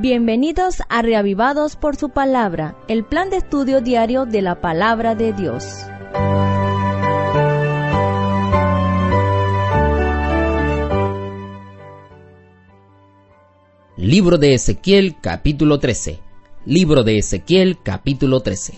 Bienvenidos a Reavivados por su Palabra, el plan de estudio diario de la Palabra de Dios. Libro de Ezequiel, capítulo 13. Libro de Ezequiel, capítulo 13.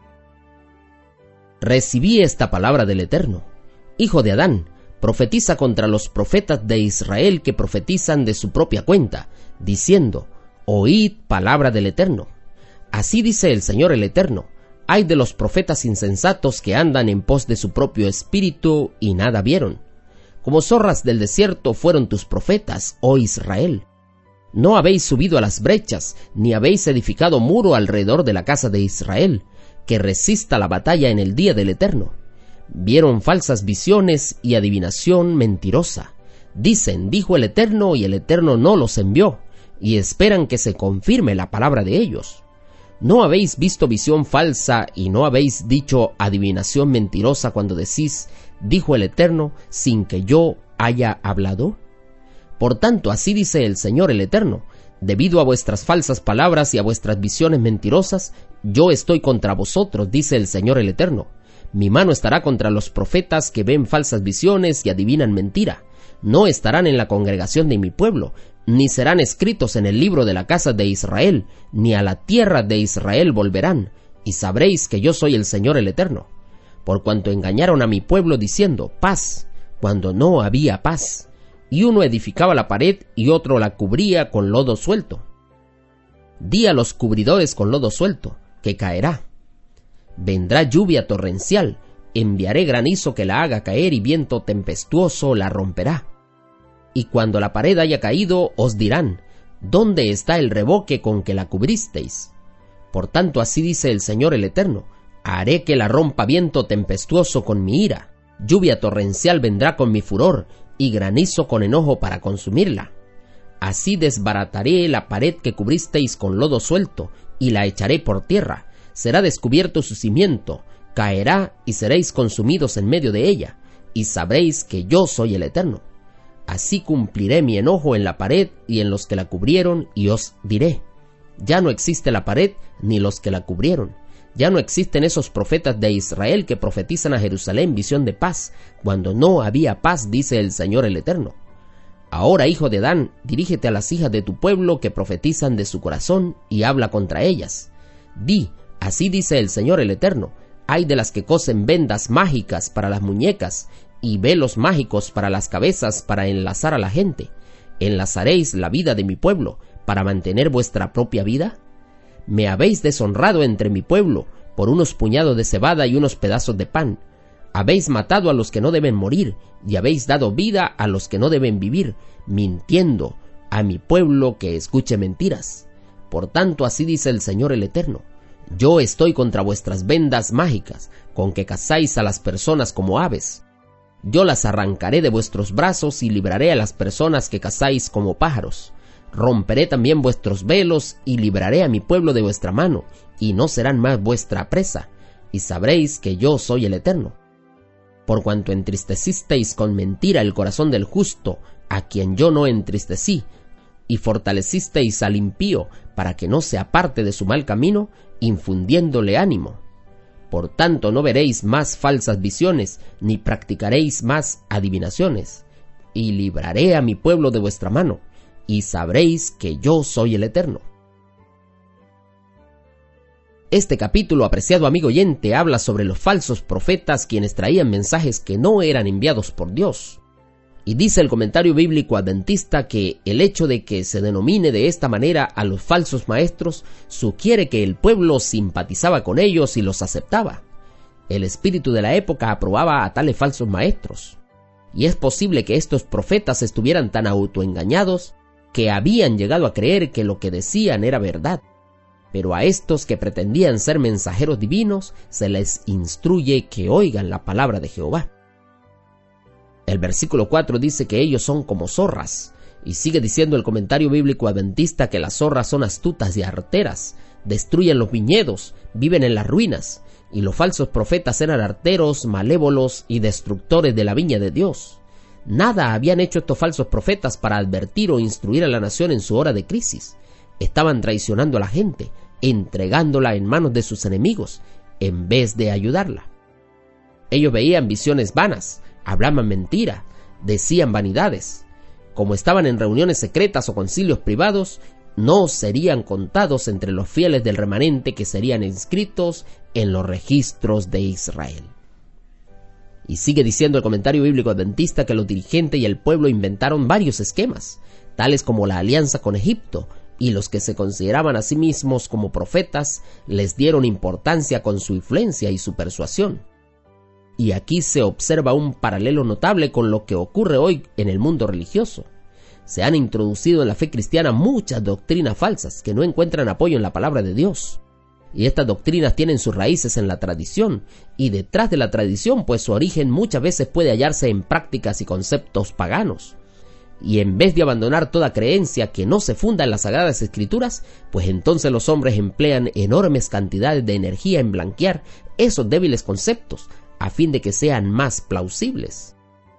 Recibí esta palabra del Eterno. Hijo de Adán, profetiza contra los profetas de Israel que profetizan de su propia cuenta, diciendo: Oíd palabra del Eterno. Así dice el Señor el Eterno: Ay de los profetas insensatos que andan en pos de su propio espíritu y nada vieron. Como zorras del desierto fueron tus profetas, oh Israel. No habéis subido a las brechas, ni habéis edificado muro alrededor de la casa de Israel, que resista la batalla en el día del Eterno. Vieron falsas visiones y adivinación mentirosa. Dicen: dijo el Eterno, y el Eterno no los envió, y esperan que se confirme la palabra de ellos. ¿No habéis visto visión falsa y no habéis dicho adivinación mentirosa cuando decís: dijo el Eterno, sin que yo haya hablado? Por tanto, así dice el Señor el Eterno: debido a vuestras falsas palabras y a vuestras visiones mentirosas, yo estoy contra vosotros, dice el Señor el Eterno. Mi mano estará contra los profetas que ven falsas visiones y adivinan mentira. No estarán en la congregación de mi pueblo, ni serán escritos en el libro de la casa de Israel, ni a la tierra de Israel volverán, y sabréis que yo soy el Señor el Eterno. Por cuanto engañaron a mi pueblo diciendo: paz, cuando no había paz, y uno edificaba la pared y otro la cubría con lodo suelto. Di a los cubridores con lodo suelto, que caerá. Vendrá lluvia torrencial, enviaré granizo que la haga caer y viento tempestuoso la romperá. Y cuando la pared haya caído, os dirán: ¿dónde está el revoque con que la cubristeis? Por tanto, así dice el Señor el Eterno: haré que la rompa viento tempestuoso con mi ira, lluvia torrencial vendrá con mi furor, y granizo con enojo para consumirla. Así desbarataré la pared que cubristeis con lodo suelto, y la echaré por tierra. Será descubierto su cimiento, caerá y seréis consumidos en medio de ella, y sabréis que yo soy el Eterno. Así cumpliré mi enojo en la pared y en los que la cubrieron, y os diré: ya no existe la pared ni los que la cubrieron. Ya no existen esos profetas de Israel que profetizan a Jerusalén visión de paz, cuando no había paz, dice el Señor el Eterno. Ahora, hijo de Adán, dirígete a las hijas de tu pueblo que profetizan de su corazón y habla contra ellas. Di: así dice el Señor el Eterno: ay de las que cosen vendas mágicas para las muñecas y velos mágicos para las cabezas para enlazar a la gente. ¿Enlazaréis la vida de mi pueblo para mantener vuestra propia vida? Me habéis deshonrado entre mi pueblo por unos puñados de cebada y unos pedazos de pan. Habéis matado a los que no deben morir y habéis dado vida a los que no deben vivir, mintiendo a mi pueblo que escuche mentiras. Por tanto, así dice el Señor el Eterno: yo estoy contra vuestras vendas mágicas, con que cazáis a las personas como aves. Yo las arrancaré de vuestros brazos y libraré a las personas que cazáis como pájaros. Romperé también vuestros velos y libraré a mi pueblo de vuestra mano, y no serán más vuestra presa, y sabréis que yo soy el Eterno. Por cuanto entristecisteis con mentira el corazón del justo, a quien yo no entristecí, y fortalecisteis al impío para que no se aparte de su mal camino, infundiéndole ánimo. Por tanto, no veréis más falsas visiones, ni practicaréis más adivinaciones, y libraré a mi pueblo de vuestra mano, y sabréis que yo soy el Eterno. Este capítulo, apreciado amigo oyente, habla sobre los falsos profetas quienes traían mensajes que no eran enviados por Dios. Y dice el comentario bíblico adventista que el hecho de que se denomine de esta manera a los falsos maestros sugiere que el pueblo simpatizaba con ellos y los aceptaba. El espíritu de la época aprobaba a tales falsos maestros. Y es posible que estos profetas estuvieran tan autoengañados que habían llegado a creer que lo que decían era verdad. Pero a estos que pretendían ser mensajeros divinos se les instruye que oigan la palabra de Jehová. El versículo 4 dice que ellos son como zorras, y sigue diciendo el comentario bíblico adventista que las zorras son astutas y arteras, destruyen los viñedos, viven en las ruinas, y los falsos profetas eran arteros, malévolos y destructores de la viña de Dios. Nada habían hecho estos falsos profetas para advertir o instruir a la nación en su hora de crisis. estaban traicionando a la gente, entregándola en manos de sus enemigos, en vez de ayudarla. Ellos veían visiones vanas, hablaban mentira, decían vanidades. Como estaban en reuniones secretas o concilios privados, no serían contados entre los fieles del remanente que serían inscritos en los registros de Israel. Y sigue diciendo el comentario bíblico adventista que los dirigentes y el pueblo inventaron varios esquemas, tales como la alianza con Egipto, y los que se consideraban a sí mismos como profetas les dieron importancia con su influencia y su persuasión. Y aquí se observa un paralelo notable con lo que ocurre hoy en el mundo religioso. Se han introducido en la fe cristiana muchas doctrinas falsas que no encuentran apoyo en la palabra de Dios. Y estas doctrinas tienen sus raíces en la tradición, y detrás de la tradición, pues su origen muchas veces puede hallarse en prácticas y conceptos paganos. Y en vez de abandonar toda creencia que no se funda en las Sagradas Escrituras, pues entonces los hombres emplean enormes cantidades de energía en blanquear esos débiles conceptos, a fin de que sean más plausibles.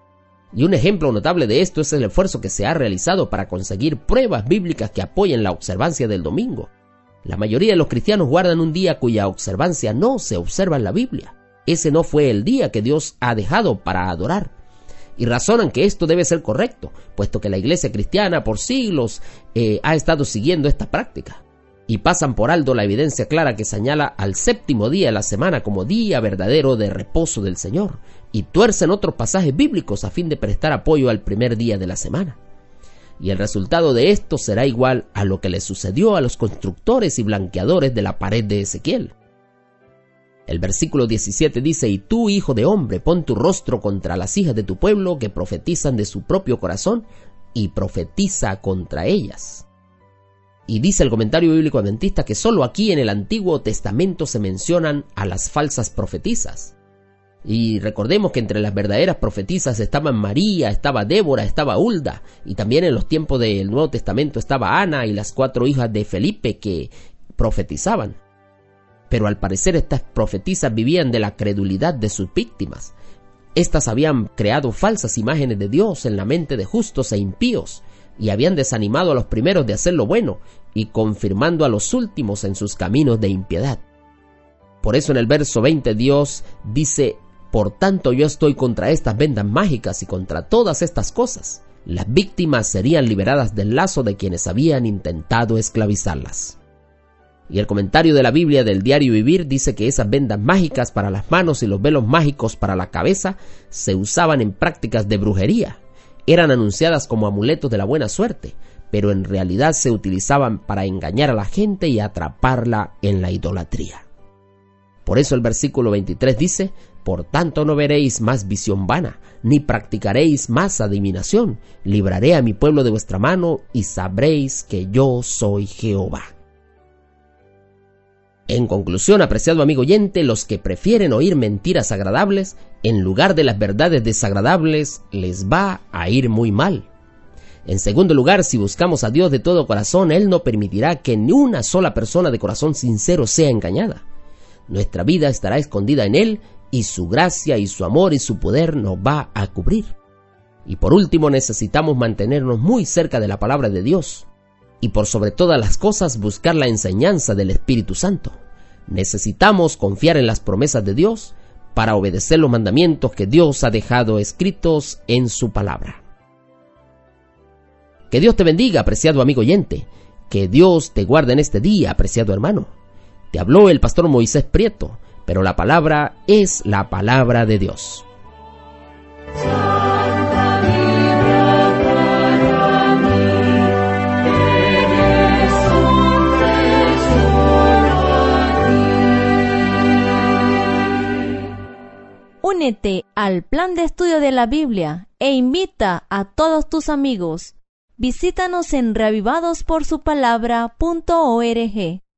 Y un ejemplo notable de esto es el esfuerzo que se ha realizado para conseguir pruebas bíblicas que apoyen la observancia del domingo. La mayoría de los cristianos guardan un día cuya observancia no se observa en la Biblia. Ese no fue el día que Dios ha dejado para adorar. Y razonan que esto debe ser correcto, puesto que la iglesia cristiana por siglos ha estado siguiendo esta práctica. Y pasan por alto la evidencia clara que señala al séptimo día de la semana como día verdadero de reposo del Señor, y tuercen otros pasajes bíblicos a fin de prestar apoyo al primer día de la semana. Y el resultado de esto será igual a lo que le sucedió a los constructores y blanqueadores de la pared de Ezequiel. El versículo 17 dice: y tú, hijo de hombre, pon tu rostro contra las hijas de tu pueblo que profetizan de su propio corazón, y profetiza contra ellas. Y dice el comentario bíblico adventista que solo aquí en el Antiguo Testamento se mencionan a las falsas profetisas. Y recordemos que entre las verdaderas profetisas estaban María, estaba Débora, estaba Hulda, y también en los tiempos del Nuevo Testamento estaba Ana y las 4 hijas de Felipe que profetizaban. Pero al parecer estas profetisas vivían de la credulidad de sus víctimas. Estas habían creado falsas imágenes de Dios en la mente de justos e impíos, y habían desanimado a los primeros de hacer lo bueno, y confirmando a los últimos en sus caminos de impiedad. Por eso en el verso 20 Dios dice: por tanto yo estoy contra estas vendas mágicas y contra todas estas cosas. Las víctimas serían liberadas del lazo de quienes habían intentado esclavizarlas. Y el comentario de la Biblia del Diario Vivir dice que esas vendas mágicas para las manos y los velos mágicos para la cabeza se usaban en prácticas de brujería. Eran anunciadas como amuletos de la buena suerte, pero en realidad se utilizaban para engañar a la gente y atraparla en la idolatría. Por eso el versículo 23 dice: por tanto no veréis más visión vana, ni practicaréis más adivinación. Libraré a mi pueblo de vuestra mano, y sabréis que yo soy Jehová. En conclusión, apreciado amigo oyente, los que prefieren oír mentiras agradables en lugar de las verdades desagradables les va a ir muy mal. En segundo lugar, si buscamos a Dios de todo corazón, Él no permitirá que ni una sola persona de corazón sincero sea engañada. Nuestra vida estará escondida en Él, y su gracia y su amor y su poder nos va a cubrir. Y por último, necesitamos mantenernos muy cerca de la palabra de Dios, y por sobre todas las cosas buscar la enseñanza del Espíritu Santo. Necesitamos confiar en las promesas de Dios para obedecer los mandamientos que Dios ha dejado escritos en su palabra. Que Dios te bendiga, apreciado amigo oyente. Que Dios te guarde en este día, apreciado hermano. Te habló el pastor Moisés Prieto, pero la palabra es la palabra de Dios. Únete al plan de estudio de la Biblia e invita a todos tus amigos. Visítanos en reavivadosporsupalabra.org.